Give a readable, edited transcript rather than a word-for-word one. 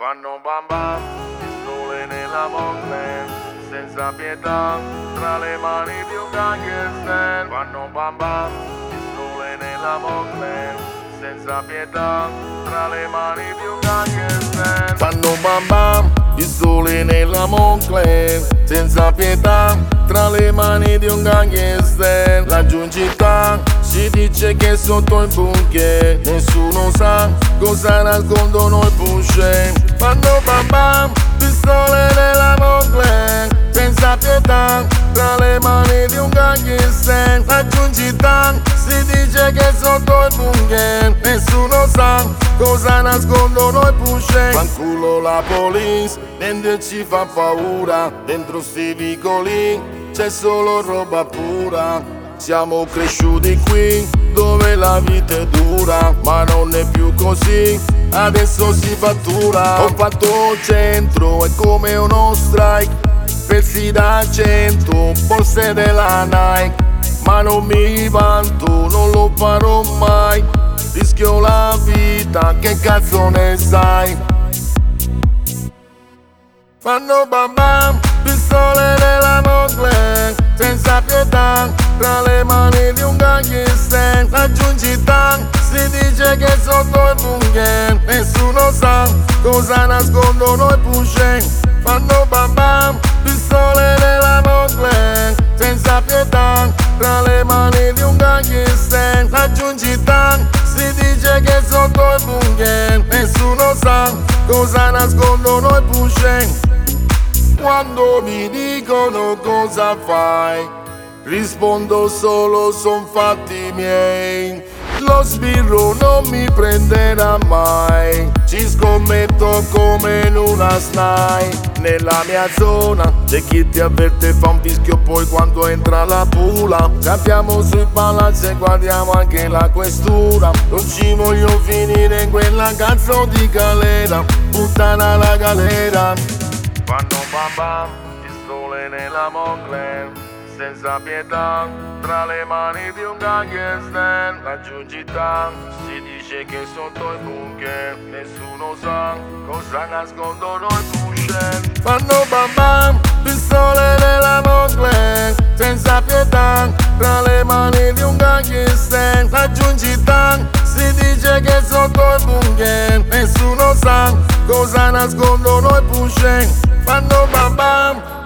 Fanno bam bam, pistole nella Moncler, senza pietà, tra le mani di un gangster. Fanno bam bam, pistole nella Moncler, senza pietà, tra le mani di un gangster. Fanno bam bam, pistole nella Moncler, senza pietà, tra le mani di un gangster. Laggiù in città si dice che sotto il bunker nessuno sa cosa nascondono i pusher. Fanno bam bam, pistole nella Moncler, senza pietà, tra le mani di un gangster. Laggiù in città si dice che sotto il bunker nessuno sa cosa nascondono i pusher. Fanculo la police, niente ci fa paura, dentro sti vicoli c'è solo roba pura. Siamo cresciuti qui dove la vita è dura, ma non è più così, adesso si fattura. Ho fatto centro, è come uno strike, pezzi da 100, borse della Nike. Ma non mi vanto, non lo farò mai, rischio la vita, che cazzo ne sai? Fanno bam bam, pistole nella Moncler, senza pietà, tra le mani di un gangster. Laggiù in città si dice che sotto il bunker nessuno sa cosa nascondono i pusher. Fanno bam bam, pistole nella Moncler, senza pietà, tra le mani di un gangster. Laggiù in città si dice che sotto il bunker nessuno sa cosa nascondono i pusher. Quando mi dicono cosa fai, rispondo solo son fatti miei. Lo sbirro non mi prenderà mai, ci scommetto come in una snipe. Nella mia zona c'è chi ti avverte, fa un fischio poi quando entra la pula. Campiamo sui palazzi e guardiamo anche la questura. Non ci voglio finire in quella cazzo di galera, puttana la galera. Fanno bam bam, pistole nella Moncler, senza pietà, tra le mani di un gangster. Laggiù in città si dice che sotto il bunker nessuno sa cosa nascondono i pusher. Fanno bam bam, pistole nella Moncler, senza pietà, tra le mani di un gangster. Laggiù in città si dice che sotto il bunker nessuno sa cosa nascondono i pusher. Fanno bam bam,